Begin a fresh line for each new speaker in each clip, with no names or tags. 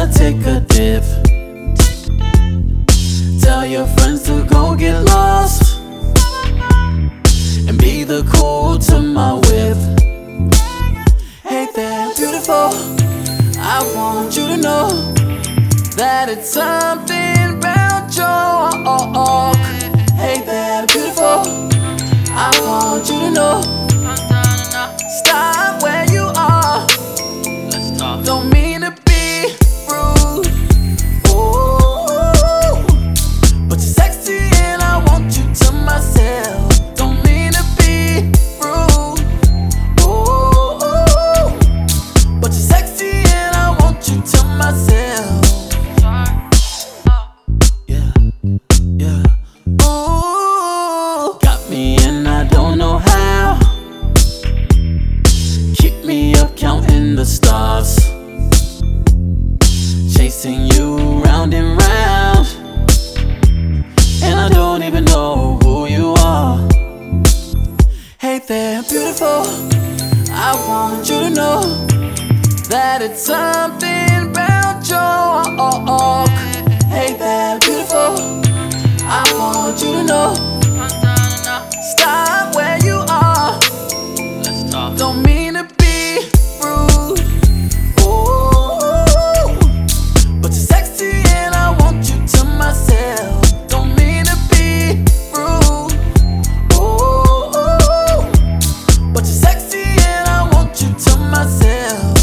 wanna take a dip. Tell your friends to go get lost and be the cool to my whip. Hey there, beautiful, I want you to know that it's something about your walk. Hey there, beautiful, I want you to know. Stop where you are. Let's talk. Don't mean to be rude. Ooh, but you're sexy and I want you to myself. Don't mean to be rude. Ooh, but you're sexy and I want you to myself. Yeah, yeah. Ooh, got me and I don't know how. Keep me up counting the stars, chasing you round and round, and I don't even know who you are. Hey there, beautiful, I want you to know that it's something about your walk. Hey there, beautiful, I want you to know. Stop where you are. Let's talk. Don't mean to be rude. Ooh, but you're sexy and I want you to myself. Don't mean to be rude. Ooh, but you're sexy and I want you to myself.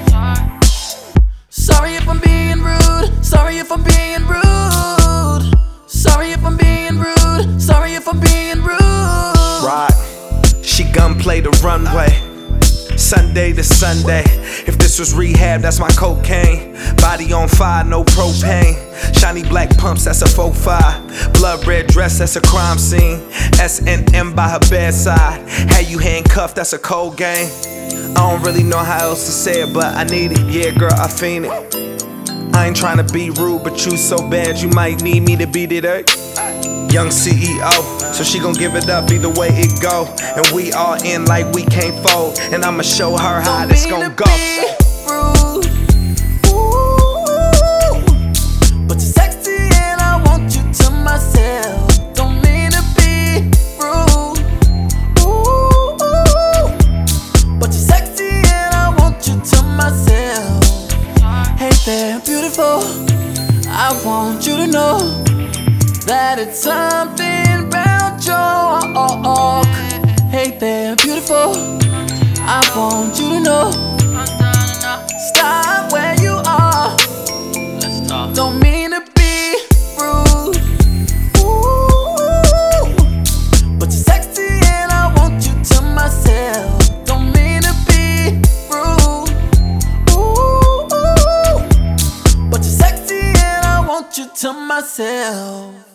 Sorry if I'm being rude. Sorry if I'm being rude. Sorry if I'm being rude. Sorry if I'm being rude.
Right, she gunplay the runway, Sunday to Sunday. If this was rehab, that's my cocaine. Body on fire, no propane. Shiny black pumps, that's a 4-5. Blood red dress, that's a crime scene. S&M by her bedside. Had you handcuffed, that's a cold game. I don't really know how else to say it, but I need it. Yeah, girl, I fiend it. I ain't tryna be rude, but you so bad you might need me to beat it up. Young CEO, so she gon' give it up either way it go. And we all in like we can't fold. And I'ma show her how this gon' go.
Rude. Ooh, but you're sexy and I want you to myself. Don't mean to be rude. Ooh, but you're sexy and I want you to myself. Hey there, beautiful, I want you to know that it's something about your walk. Hey there, beautiful, I want you to know. Stop where you are. Let's talk. Don't mean to be rude. Ooh, but you're sexy and I want you to myself. Don't mean to be rude. Ooh, but you're sexy and I want you to myself.